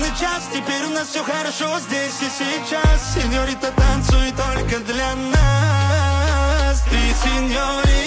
полный час. Теперь у нас все хорошо здесь и сейчас. Сеньорита, танцуй только для нас. Ты сеньорита.